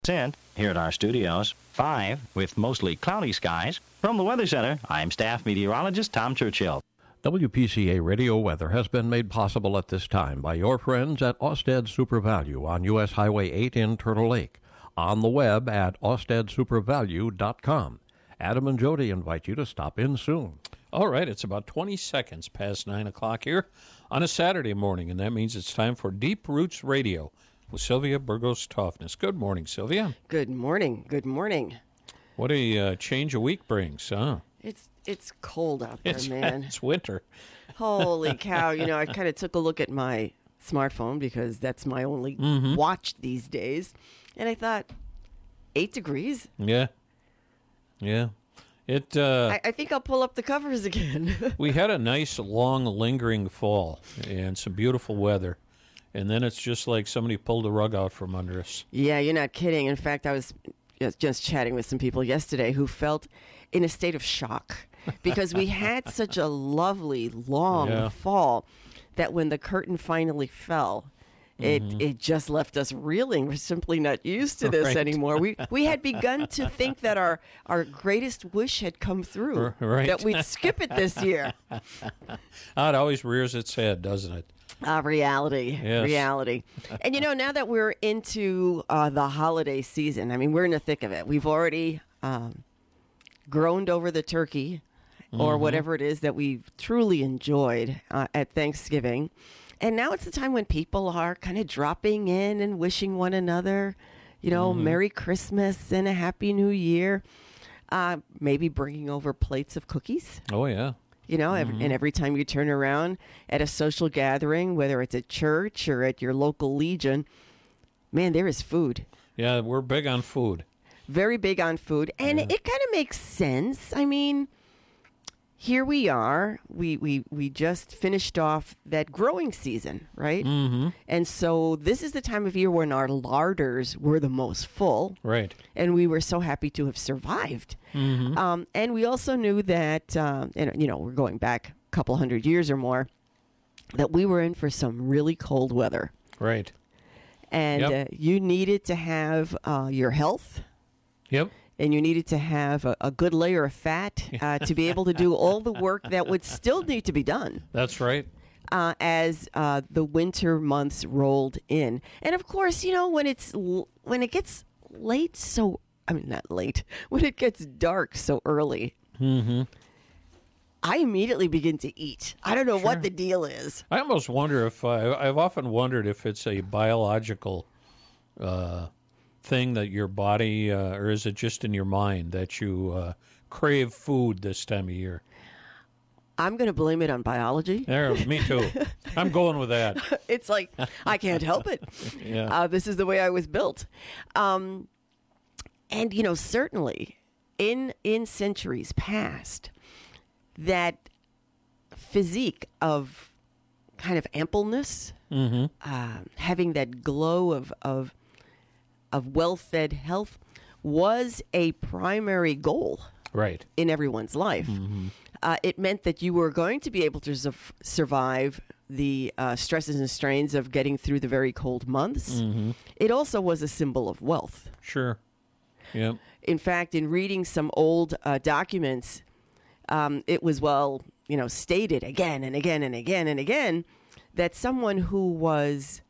Here at our studios, 5 with mostly cloudy skies. From the Weather Center, I'm staff meteorologist Tom Churchill. WPCA Radio Weather has been made possible at this time by your friends at Austed Super Value on U.S. Highway 8 in Turtle Lake. On the web at austedsupervalue.com. Adam and Jody invite you to stop in soon. All right, it's about 20 seconds past 9 o'clock here on a Saturday morning, and that means it's time for Deep Roots Radio with Sylvia Burgos Toffness. Good morning, Sylvia. Good morning. Good morning. What a change a week brings, huh? It's cold out there, man. It's winter. Holy cow. You know, I kind of took a look at my smartphone because that's my only watch these days. And I thought, 8 degrees? Yeah. I think I'll pull up the covers again. We had a nice, long, lingering fall and some beautiful weather. And then it's just like somebody pulled the rug out from under us. Yeah, you're not kidding. In fact, I was just chatting with some people yesterday who felt in a state of shock because we had such a lovely, long fall that when the curtain finally fell, it just left us reeling. We're simply not used to this anymore. We had begun to think that our greatest wish had come through, that we'd skip it this year. It always rears its head, doesn't it? Reality. Yes. Reality. And, you know, now that we're into the holiday season, I mean, we're in the thick of it. We've already groaned over the turkey or whatever it is that we've truly enjoyed at Thanksgiving. And now it's the time when people are kind of dropping in and wishing one another, you know, Merry Christmas and a Happy New Year. Maybe bringing over plates of cookies. Oh, yeah. You know, and every time you turn around at a social gathering, whether it's at church or at your local Legion, man, there is food. Yeah, we're big on food. Very big on food. And it kind of makes sense. I mean, here we are. We just finished off that growing season, right? Mm-hmm. And so this is the time of year when our larders were the most full. Right. And we were so happy to have survived. Mm-hmm. And we also knew that, you know, we're going back a couple hundred years or more, that we were in for some really cold weather. Right. And you needed to have your health. Yep. And you needed to have a good layer of fat to be able to do all the work that would still need to be done. That's right. As the winter months rolled in. And of course, you know, when it gets late, not late, when it gets dark so early, I immediately begin to eat. I don't know what the deal is. I almost wonder if, I've often wondered if it's a biological thing that your body, or is it just in your mind that you crave food this time of year? I'm going to blame it on biology. There, me too. I'm going with that. It's like, I can't help it. This is the way I was built. And, you know, certainly in centuries past, that physique of kind of ampleness, having that glow of well-fed health was a primary goal in everyone's life. It meant that you were going to be able to survive the stresses and strains of getting through the very cold months. It also was a symbol of wealth. Sure. Yep. In fact, in reading some old documents, it was stated again and again and again and again that someone who was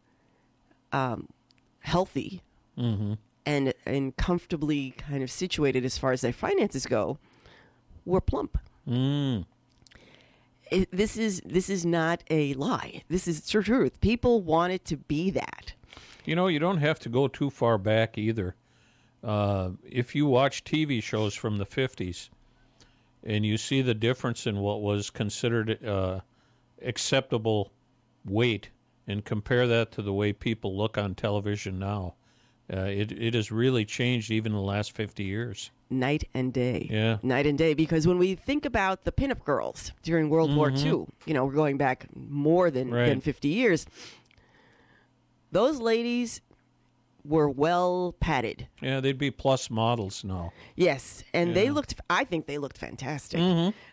healthy and comfortably kind of situated as far as their finances go were plump. This is not a lie. This is the truth. People wanted to be that. You know, you don't have to go too far back either. If you watch TV shows from the 50s and you see the difference in what was considered acceptable weight and compare that to the way people look on television now, it has really changed even in the last 50 years. Night and day. Yeah. Night and day. Because when we think about the pinup girls during World War II, you know, we're going back more than 50 years, those ladies were well padded. Yeah, they'd be plus models now. Yes, and I think they looked fantastic.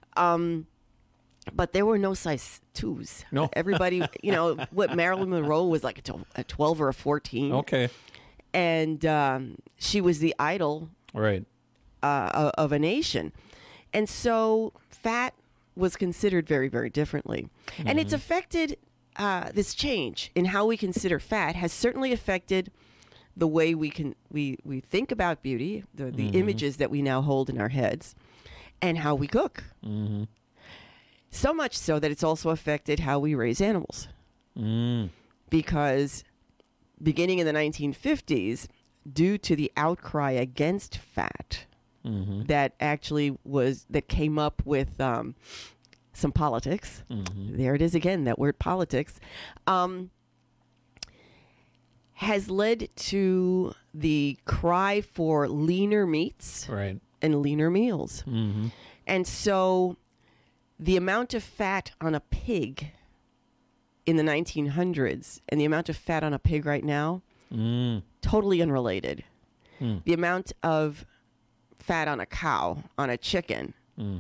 But there were no size 2s. No. Everybody, you know, what Marilyn Monroe was like a 12 or a 14. Okay. and she was the idol Right. of a nation. And so fat was considered very, very differently. And it's affected, this change in how we consider fat has certainly affected the way we think about beauty, the images that we now hold in our heads, and how we cook. So much so that it's also affected how we raise animals. Because beginning in the 1950s, due to the outcry against fat, that came up with some politics. There it is again, that word politics, has led to the cry for leaner meats Right. and leaner meals. And so the amount of fat on a pig in the 1900s and the amount of fat on a pig right now, totally unrelated. The amount of fat on a cow, on a chicken,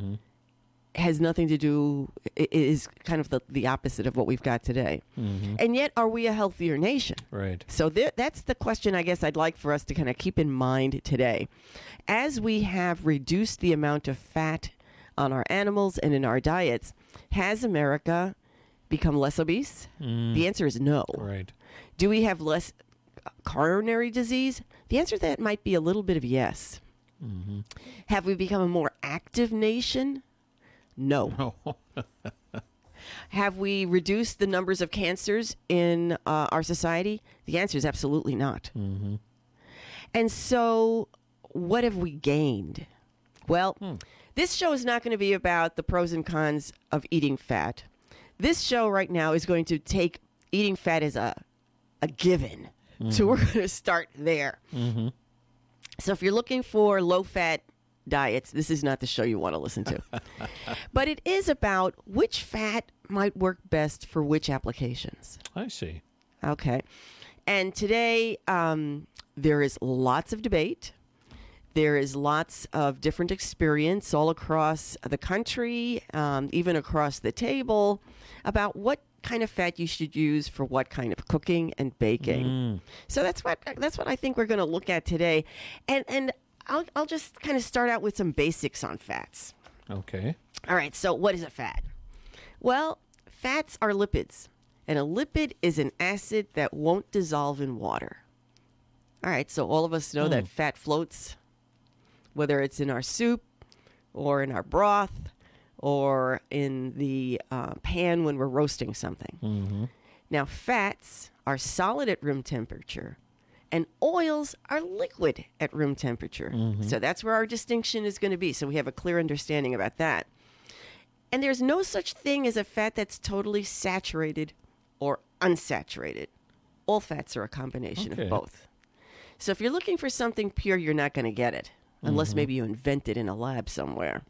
has nothing to do, is kind of the opposite of what we've got today. And yet, are we a healthier nation? Right. So that's the question I guess I'd like for us to kind of keep in mind today. As we have reduced the amount of fat on our animals and in our diets, has America become less obese? The answer is no. Right. Do we have less coronary disease? The answer to that might be a little bit of yes. Have we become a more active nation? No. Have we reduced the numbers of cancers in our society? The answer is absolutely not. And so, what have we gained? Well, this show is not going to be about the pros and cons of eating fat. This show right now is going to take eating fat as a given. So we're going to start there. So if you're looking for low-fat diets, this is not the show you want to listen to. But it is about which fat might work best for which applications. I see. Okay. And today, there is lots of debate. There is lots of different experience all across the country, even across the table, about what kind of fat you should use for what kind of cooking and baking. So that's what I think we're going to look at today. And I'll just kind of start out with some basics on fats. Okay. All right, so what is a fat? Well, fats are lipids, and a lipid is an acid that won't dissolve in water. All right, so all of us know that fat floats, whether it's in our soup or in our broth or in the pan when we're roasting something. Now, fats are solid at room temperature, and oils are liquid at room temperature. So that's where our distinction is going to be. So we have a clear understanding about that. And there's no such thing as a fat that's totally saturated or unsaturated. All fats are a combination of both. So if you're looking for something pure, you're not going to get it, unless maybe you invent it in a lab somewhere.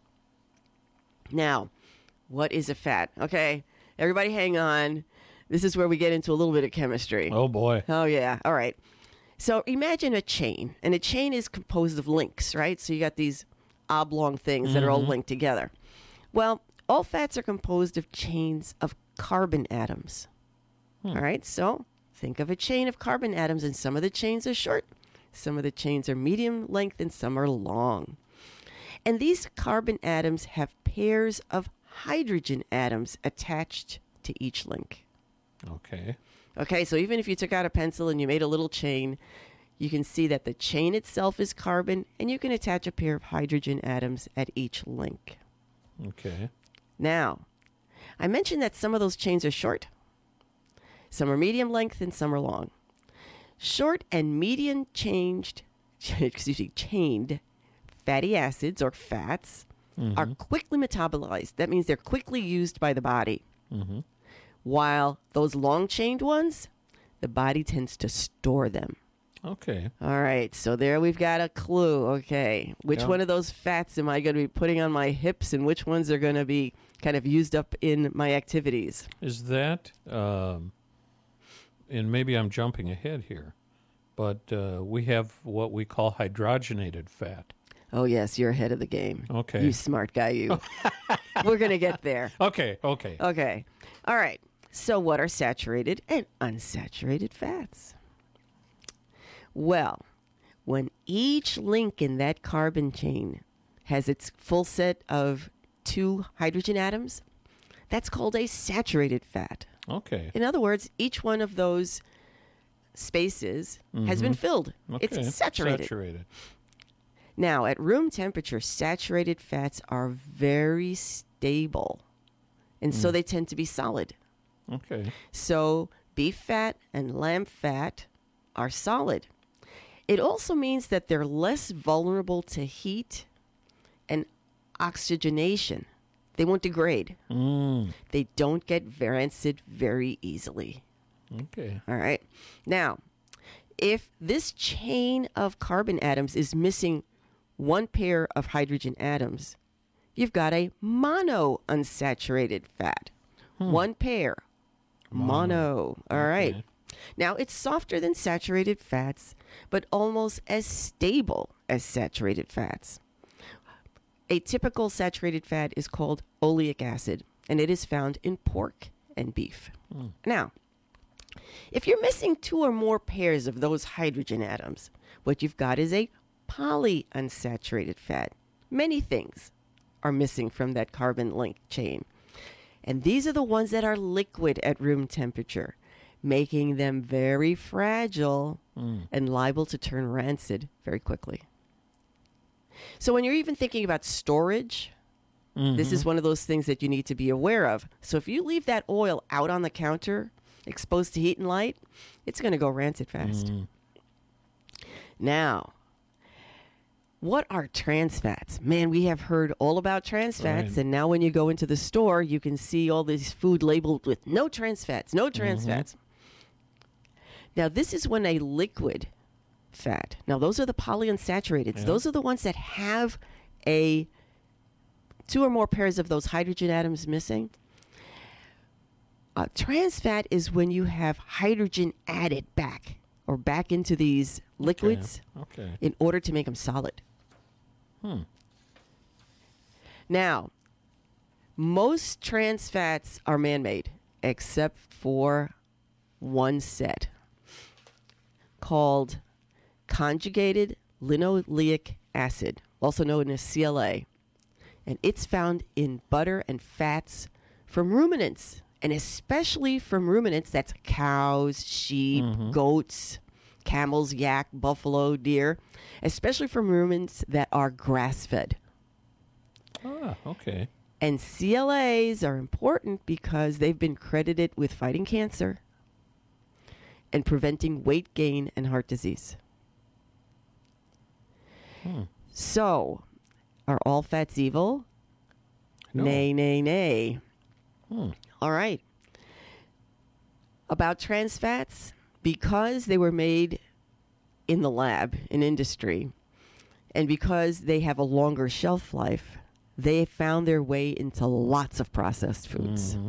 Now, what is a fat? Okay, everybody hang on. This is where we get into a little bit of chemistry. Oh, boy. Oh, yeah. All right. So imagine a chain, and a chain is composed of links, right? So you got these oblong things that are all linked together. Well, all fats are composed of chains of carbon atoms. All right, so think of a chain of carbon atoms, and some of the chains are short, some of the chains are medium length, and some are long. And these carbon atoms have pairs of hydrogen atoms attached to each link. Okay. Okay, so even if you took out a pencil and you made a little chain, you can see that the chain itself is carbon, and you can attach a pair of hydrogen atoms at each link. Okay. Now, I mentioned that some of those chains are short, some are medium length, and some are long. Short and medium chained fatty acids or fats are quickly metabolized. That means they're quickly used by the body. While those long-chained ones, the body tends to store them. Okay. All right, so there we've got a clue. Okay, which one of those fats am I going to be putting on my hips, and which ones are going to be kind of used up in my activities? Is that, and maybe I'm jumping ahead here, but we have what we call hydrogenated fat. Oh, yes, you're ahead of the game. Okay. You smart guy, you. We're going to get there. Okay. Okay. All right. So what are saturated and unsaturated fats? Well, when each link in that carbon chain has its full set of 2 hydrogen atoms, that's called a saturated fat. Okay. In other words, each one of those spaces has been filled. Okay. It's saturated. Now, at room temperature, saturated fats are very stable, and so they tend to be solid. Okay. So beef fat and lamb fat are solid. It also means that they're less vulnerable to heat and oxygenation. They won't degrade. They don't get rancid very easily. Okay. All right. Now, if this chain of carbon atoms is missing one pair of hydrogen atoms, you've got a monounsaturated fat. One pair. Mono. All right. Okay. Now, it's softer than saturated fats, but almost as stable as saturated fats. A typical saturated fat is called oleic acid, and it is found in pork and beef. Now, if you're missing 2 or more pairs of those hydrogen atoms, what you've got is a polyunsaturated fat. Many things are missing from that carbon link chain. And these are the ones that are liquid at room temperature, making them very fragile and liable to turn rancid very quickly. So when you're even thinking about storage, this is one of those things that you need to be aware of. So if you leave that oil out on the counter, exposed to heat and light, it's going to go rancid fast. Now, what are trans fats? Man, we have heard all about trans fats, Right. and now when you go into the store, you can see all this food labeled with no trans fats, no trans fats. Now, this is when a liquid fat, now those are the polyunsaturated. Yeah. Those are the ones that have a 2 or more pairs of those hydrogen atoms missing. Trans fat is when you have hydrogen added back or back into these liquids Okay. in order to make them solid. Now, most trans fats are man-made except for one set called conjugated linoleic acid, also known as CLA. And it's found in butter and fats from ruminants, and especially from ruminants, that's cows, sheep, goats, camels, yak, buffalo, deer, especially from ruminants that are grass-fed. Ah, okay. And CLAs are important because they've been credited with fighting cancer and preventing weight gain and heart disease. So, are all fats evil? No. Nay, nay, nay. All right. About trans fats, because they were made in the lab, in industry, and because they have a longer shelf life, they found their way into lots of processed foods.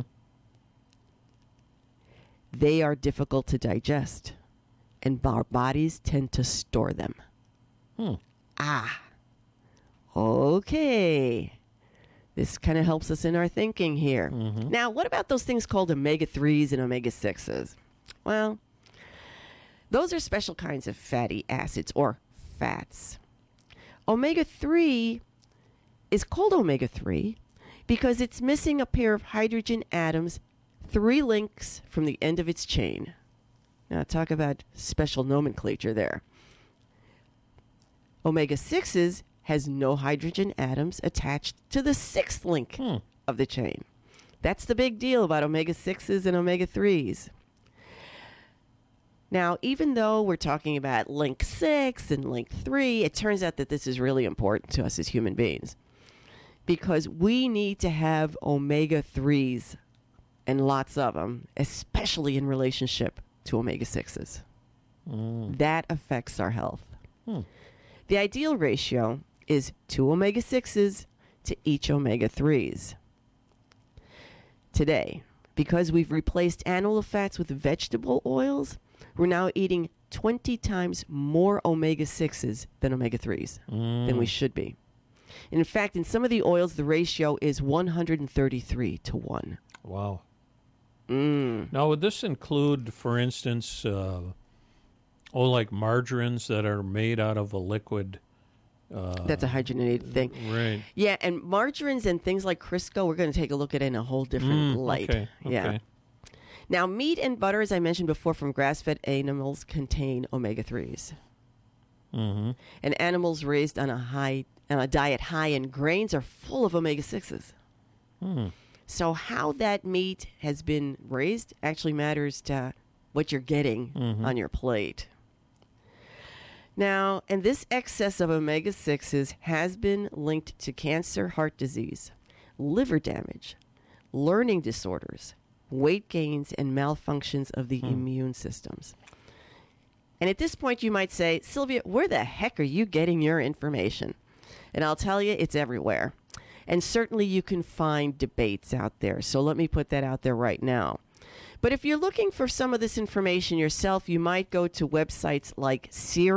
They are difficult to digest, and our bodies tend to store them. Okay. This kind of helps us in our thinking here. Now, what about those things called omega-3s and omega-6s? Well, those are special kinds of fatty acids or fats. Omega-3 is called omega-3 because it's missing a pair of hydrogen atoms 3 links from the end of its chain. Now, talk about special nomenclature there. Omega-6s has no hydrogen atoms attached to the 6th link of the chain. That's the big deal about omega-6s and omega-3s. Now, even though we're talking about link 6 and link 3, it turns out that this is really important to us as human beings because we need to have omega-3s and lots of them, especially in relationship to omega-6s. That affects our health. The ideal ratio is 2 omega-6s to each omega-3s. Today, because we've replaced animal fats with vegetable oils, we're now eating 20 times more omega-6s than omega-3s than we should be. And in fact, in some of the oils, the ratio is 133 to 1. Wow. Now, would this include, for instance, Oh, like margarines that are made out of a liquid. That's a hydrogenated thing. Right. Yeah, and margarines and things like Crisco, we're going to take a look at it in a whole different light. Okay. Yeah. Now, meat and butter, as I mentioned before, from grass-fed animals contain omega-3s. Mm-hmm. And animals raised on a diet high in grains are full of omega-6s. So how that meat has been raised actually matters to what you're getting on your plate. Now, and this excess of omega-6s has been linked to cancer, heart disease, liver damage, learning disorders, weight gains, and malfunctions of the immune systems. And at this point, you might say, Sylvia, where the heck are you getting your information? And I'll tell you, it's everywhere. And certainly you can find debates out there. So let me put that out there right now. But if you're looking for some of this information yourself, you might go to websites like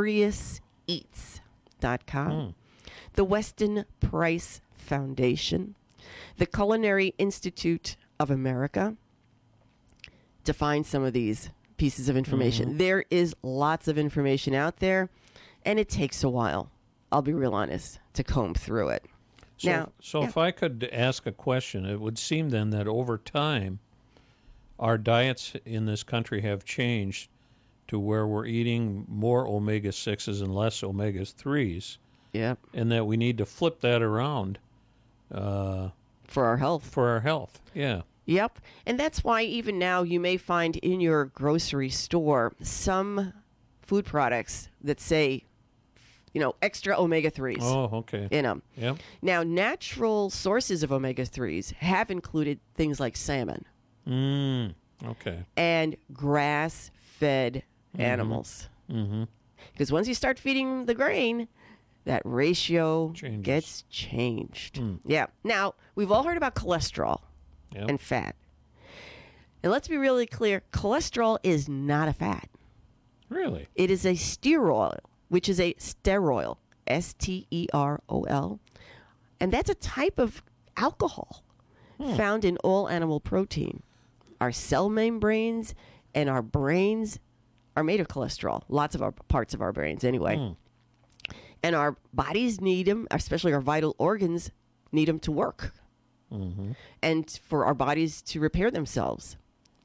SeriousEats.com, the Weston Price Foundation, the Culinary Institute of America, to find some of these pieces of information. There is lots of information out there, and it takes a while, I'll be real honest, to comb through it. So if I could ask a question, it would seem then that over time, our diets in this country have changed to where we're eating more omega-6s and less omega-3s. Yep. And that we need to flip that around. For our health. For our health, yeah. Yep. And that's why even now you may find in your grocery store some food products that say, extra omega-3s. Oh, okay. In them. Yep. Now, natural sources of omega-3s have included things like salmon. Okay. And grass-fed animals. Because once you start feeding the grain, that ratio gets changed. Yeah. Now, we've all heard about cholesterol and fat. And let's be really clear, cholesterol is not a fat. Really? It is a steroid, which is a sterol, S-T-E-R-O-L. And that's a type of alcohol found in all animal protein. Our cell membranes and our brains are made of cholesterol. Lots of our parts of our brains, anyway. And our bodies need them, especially our vital organs need them to work. And for our bodies to repair themselves.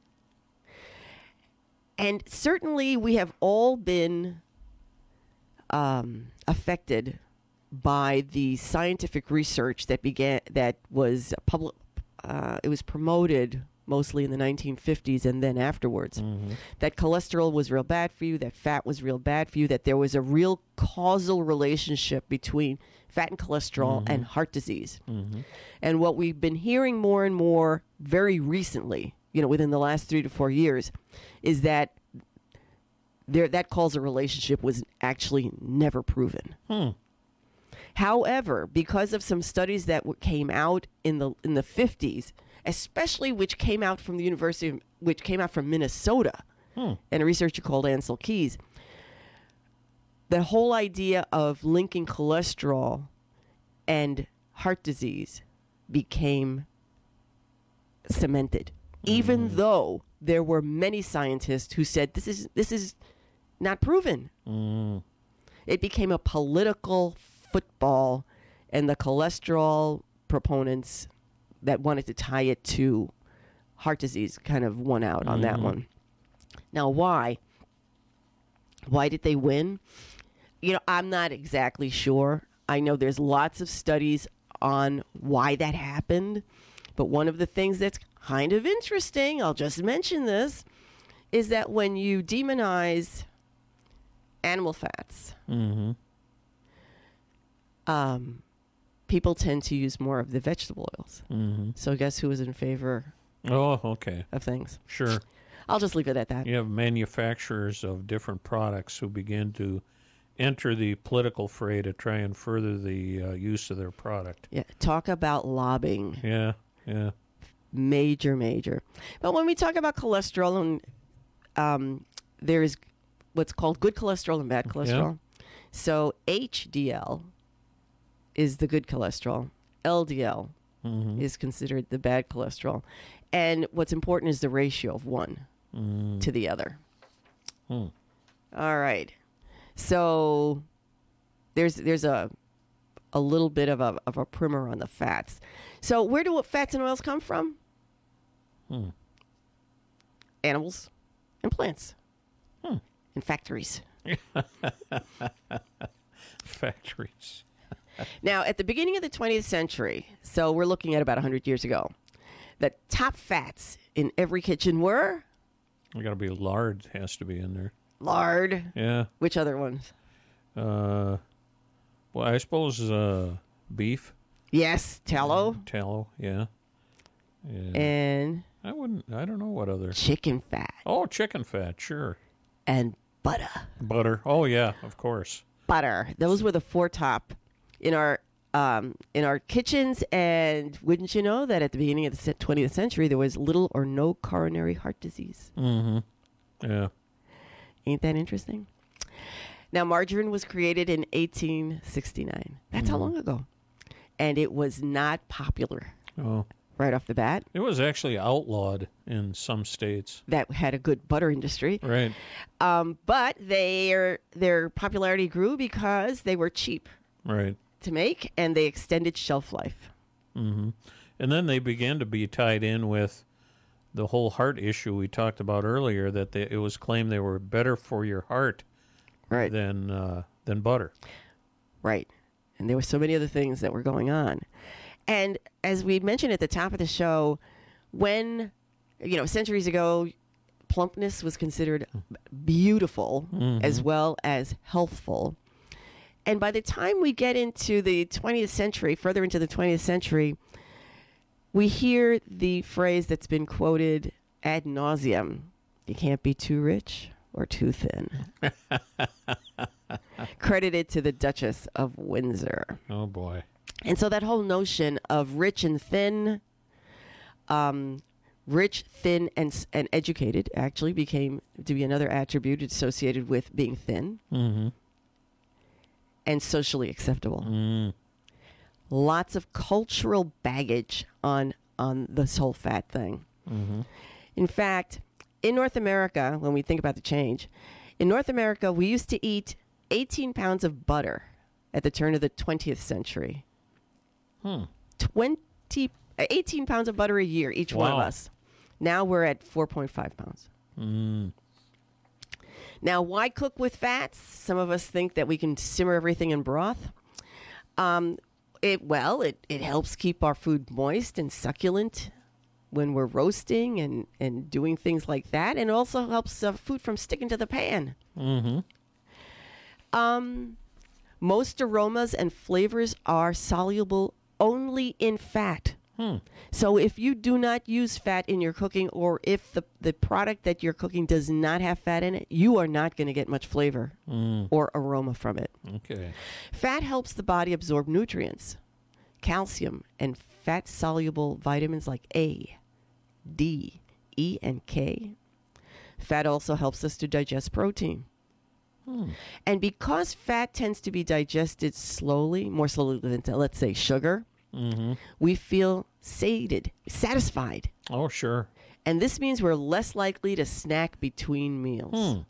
And certainly we have all been affected by the scientific research that was public. It was promoted mostly in the 1950s and then afterwards, that cholesterol was real bad for you, that fat was real bad for you, that there was a real causal relationship between fat and cholesterol and heart disease. And what we've been hearing more and more very recently, within the last 3 to 4 years, is that that causal relationship was actually never proven. However, because of some studies that came out in the 50s, especially which came out from Minnesota, and a researcher called Ansel Keys, the whole idea of linking cholesterol and heart disease became cemented, even though there were many scientists who said this is not proven. It became a political football, and the cholesterol proponents that wanted to tie it to heart disease kind of won out on that one. Now, why? Why did they win? I'm not exactly sure. I know there's lots of studies on why that happened, but one of the things that's kind of interesting, I'll just mention this, is that when you demonize animal fats, people tend to use more of the vegetable oils. So guess who was in favor of things? Sure. I'll just leave it at that. You have manufacturers of different products who begin to enter the political fray to try and further the use of their product. Yeah, talk about lobbying. Yeah. Major. But when we talk about cholesterol, and there is what's called good cholesterol and bad cholesterol. So HDL is the good cholesterol. LDL is considered the bad cholesterol. And what's important is the ratio of one to the other. All right. So there's a little bit of a primer on the fats. So where do fats and oils come from? Animals and plants. And factories. Factories. Now, at the beginning of the 20th century, so we're looking at about 100 years ago, the top fats in every kitchen were We got to be lard. Has to be in there. lard. Yeah. Which other ones? Well, I suppose beef. Yes, tallow Tallow. Yeah. and I don't know what other. chicken fat Oh, chicken fat. Sure. and butter. Butter. Oh yeah, of course. Butter. Those were the four top in our kitchens. And wouldn't you know that at the beginning of the 20th century, there was little or no coronary heart disease. Mm-hmm. Yeah. Ain't that interesting? Now, margarine was created in 1869. That's how long ago. And it was not popular Oh. right off the bat. It was actually outlawed in some states. That had a good butter industry. Right. But their popularity grew because they were cheap Right. to make and they extended shelf life. Mm-hmm. And then they began to be tied in with the whole heart issue we talked about earlier, that it was claimed they were better for your heart Right. than butter. Right. And there were so many other things that were going on. And as we mentioned at the top of the show, when, centuries ago, plumpness was considered beautiful as well as healthful. And by the time we get into the 20th century, further into the 20th century, we hear the phrase that's been quoted ad nauseum: you can't be too rich or too thin. Credited to the Duchess of Windsor. Oh, boy. And so that whole notion of rich and thin, rich, thin, and educated actually became to be another attribute associated with being thin and socially acceptable. Lots of cultural baggage on this whole fat thing. In fact, in North America, when we think about the change, in North America, we used to eat 18 pounds of butter at the turn of the 20th century. 18 pounds of butter a year, each one of Wow. us. Now we're at 4.5 pounds. Now, why cook with fats? Some of us think that we can simmer everything in broth. It helps keep our food moist and succulent when we're roasting and doing things like that. And it also helps food from sticking to the pan. Most aromas and flavors are soluble only in fat. So if you do not use fat in your cooking, or if the product that you're cooking does not have fat in it, you are not going to get much flavor or aroma from it. Okay. Fat helps the body absorb nutrients, calcium, and fat-soluble vitamins like A, D, E, and K. Fat also helps us to digest protein. And because fat tends to be digested slowly, more slowly than, let's say, sugar, we feel satisfied. Oh, sure. And this means we're less likely to snack between meals.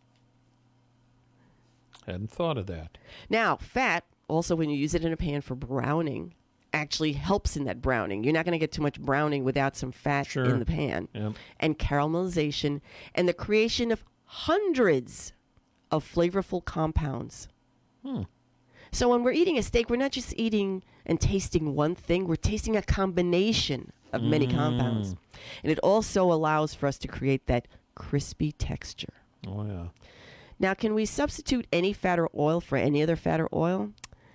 Hadn't thought of that. Now, fat, also when you use it in a pan for browning, actually helps in that browning. You're not going to get too much browning without some fat Sure. in the pan. Yep. And caramelization and the creation of hundreds of flavorful compounds. So when we're eating a steak, we're not just eating and tasting one thing. We're tasting a combination of many compounds. And it also allows for us to create that crispy texture. Oh, yeah. Now, can we substitute any fat or oil for any other fat or oil?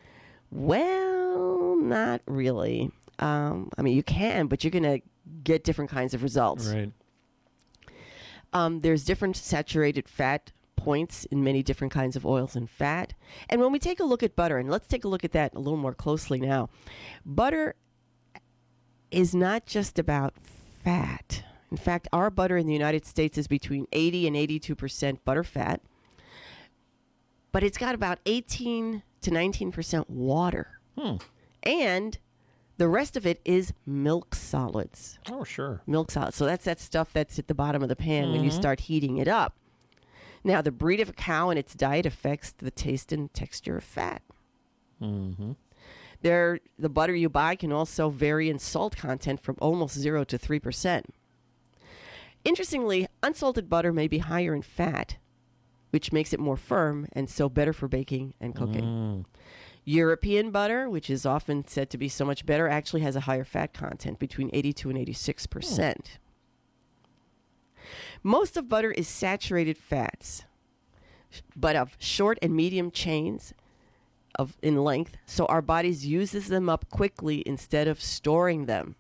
Well, not really. You can, but you're going to get different kinds of results. Right. There's different saturated fat points in many different kinds of oils and fat. And when we take a look at butter, and let's take a look at that a little more closely now, butter is not just about fat. In fact, our butter in the United States is between 80 and 82% butter fat, but it's got about 18 to 19% water. And the rest of it is milk solids. Oh, sure. Milk solids. So that's that stuff that's at the bottom of the pan when you start heating it up. Now, the breed of a cow and its diet affects the taste and texture of fat. Mm-hmm. The butter you buy can also vary in salt content from almost 0 to 3%. Interestingly, unsalted butter may be higher in fat, which makes it more firm and so better for baking and cooking. European butter, which is often said to be so much better, actually has a higher fat content, between 82 and 86%. Most of butter is saturated fats, but of short and medium chains in length, so our bodies uses them up quickly instead of storing them.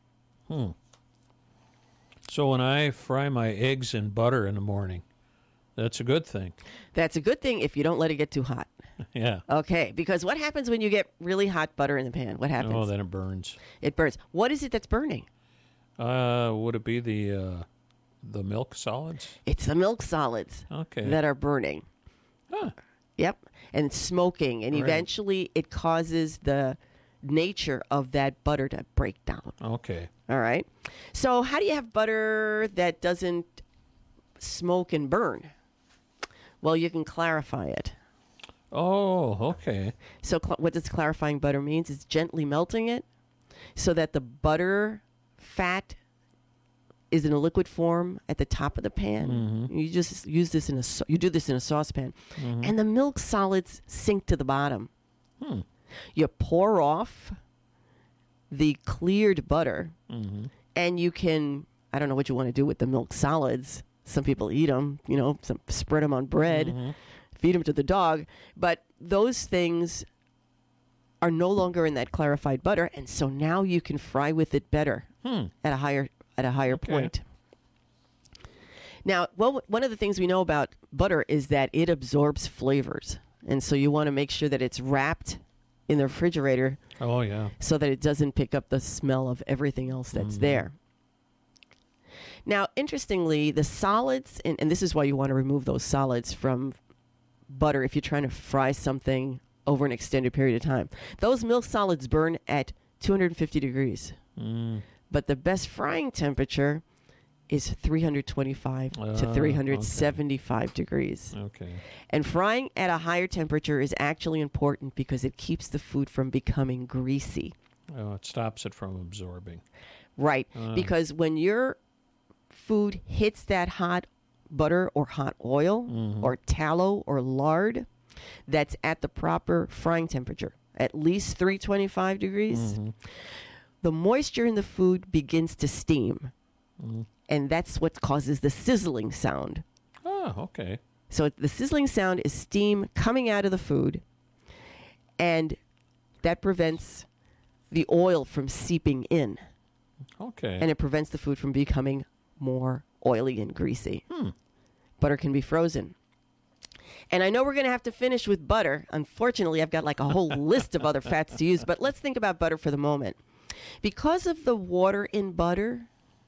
So when I fry my eggs in butter in the morning, that's a good thing. That's a good thing if you don't let it get too hot. Yeah. Okay, because what happens when you get really hot butter in the pan? What happens? Oh, then it burns. It burns. What is it that's burning? Would it be the milk solids? It's the milk solids that are burning. Huh. Yep. And smoking. And Right. eventually it causes the nature of that butter to break down. Okay. All right. So how do you have butter that doesn't smoke and burn? Well, you can clarify it. Oh, okay. So what does clarifying butter means? It's gently melting it so that the butter fat is in a liquid form at the top of the pan. You just use this you do this in a saucepan, and the milk solids sink to the bottom. You pour off the cleared butter, and you can, I don't know what you want to do with the milk solids. Some people eat them, some spread them on bread, feed them to the dog, but those things are no longer in that clarified butter, and so now you can fry with it better at a higher point. Now, one of the things we know about butter is that it absorbs flavors, and so you want to make sure that it's wrapped in the refrigerator. Oh, yeah. So that it doesn't pick up the smell of everything else that's there. Now, interestingly, the solids, and this is why you want to remove those solids from butter if you're trying to fry something over an extended period of time. Those milk solids burn at 250 degrees. But the best frying temperature is 325 to 375 degrees. Okay. And frying at a higher temperature is actually important because it keeps the food from becoming greasy. Oh, it stops it from absorbing. Right. Because when your food hits that hot butter or hot oil or tallow or lard that's at the proper frying temperature, at least 325 degrees, the moisture in the food begins to steam. And that's what causes the sizzling sound. Oh, okay. So the sizzling sound is steam coming out of the food, and that prevents the oil from seeping in. Okay. And it prevents the food from becoming more oily and greasy. Butter can be frozen. And I know we're going to have to finish with butter. Unfortunately, I've got like a whole list of other fats to use, but let's think about butter for the moment. Because of the water in butter,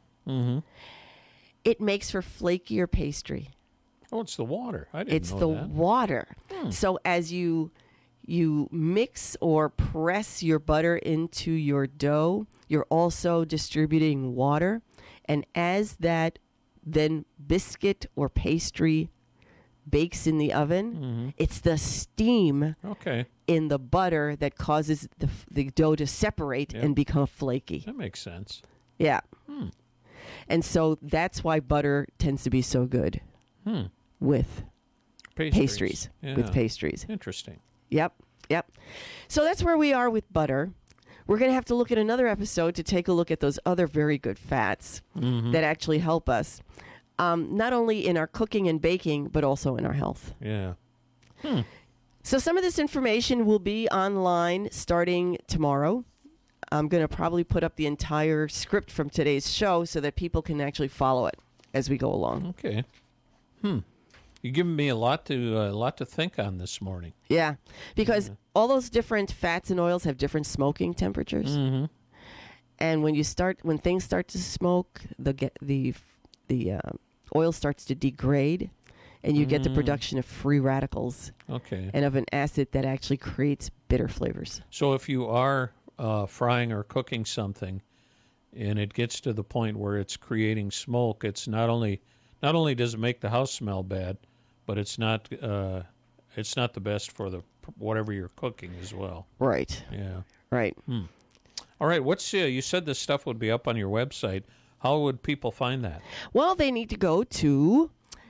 it makes for flakier pastry. Oh, it's the water. I didn't It's know the that. water. So as you mix or press your butter into your dough, you're also distributing water. And as that then biscuit or pastry bakes in the oven, it's the steam in the butter that causes the dough to separate and become flaky. That makes sense. Yeah. And so that's why butter tends to be so good with pastries. With pastries. Interesting. Yep. So that's where we are with butter. We're going to have to look at another episode to take a look at those other very good fats that actually help us, not only in our cooking and baking, but also in our health. Yeah. So some of this information will be online starting tomorrow. I'm going to probably put up the entire script from today's show so that people can actually follow it as we go along. Okay. You're giving me a lot to think on this morning. Yeah, because all those different fats and oils have different smoking temperatures. And when things start to smoke, the oil starts to degrade, and you get the production of free radicals. Okay. And of an acid that actually creates bitter flavors. So if you are frying or cooking something, and it gets to the point where it's creating smoke, it's not only does it make the house smell bad, but it's not the best for the whatever you're cooking as well. Right. Yeah. Right. All right. What's you said this stuff would be up on your website. How would people find that? Well, they need to go to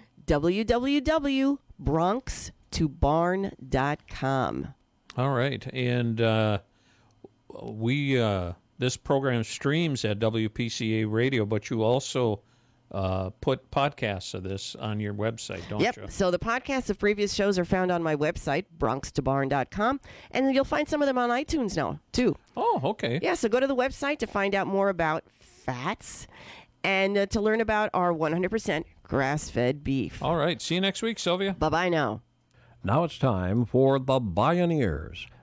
www.bronxtobarn.com. All right. And this program streams at WPCA Radio, but you also put podcasts of this on your website, don't you? Yep. So the podcasts of previous shows are found on my website, bronxtobarn.com, and you'll find some of them on iTunes now, too. Oh, okay. Yeah, so go to the website to find out more about fats and to learn about our 100% grass-fed beef. All right. See you next week, Sylvia. Bye-bye now. Now it's time for the Bioneers.